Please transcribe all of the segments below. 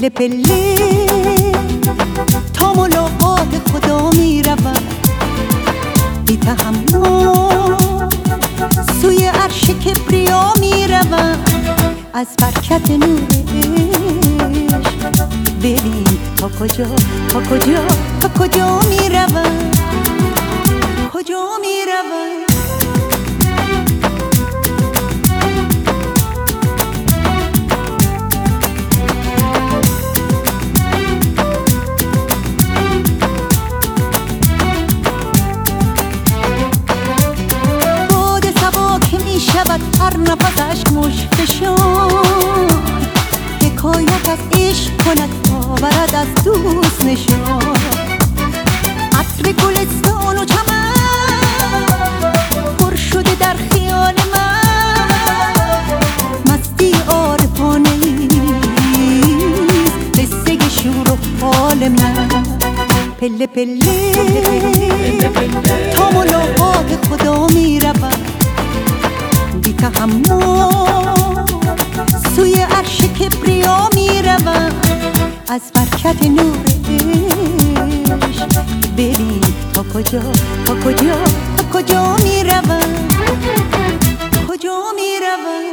پله پله تا ملاقات خدا میروم، بی تحمل سوی عرش کبریا میروم. از برکت نورش ببین تا کجا تا کجا تا کجا میروم، کجا میروم. باد صبا که میشود هر نفسش مشکشان، حکایت از عشق کند آورد از دوست نشان. عطر گلستان و چمن پر شده در خیال من، مستی عارفانه قصه شور و حال من. پله پله تا ملاقات خدا میروم، بی تحمل سوی عرش کبریا میروم. از برکت نورش ببین تا کجا تا کجا تا کجا میروم، کجا میروم.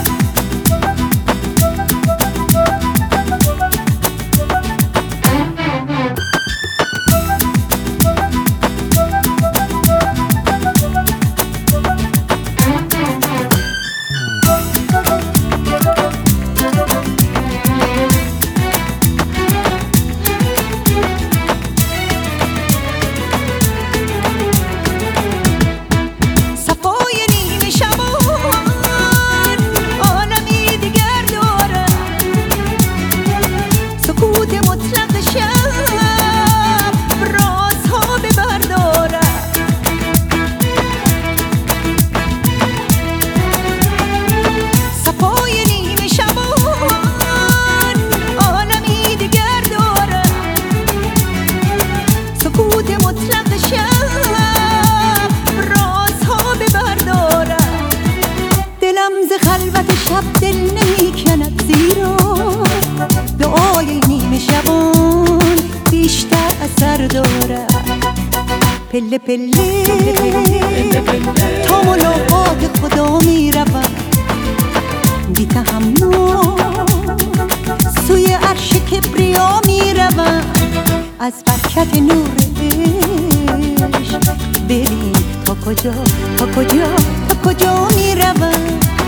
خلوت شب دل نمی کند، زیرا دعای نیمه شبان بیشتر اثر دارد. پله پله تا ملاقات خدا میروم، بی تحمل سوی عرش کبریا میروم. از برکت نورش ببین تا کجا تا کجا تا کجا میروم.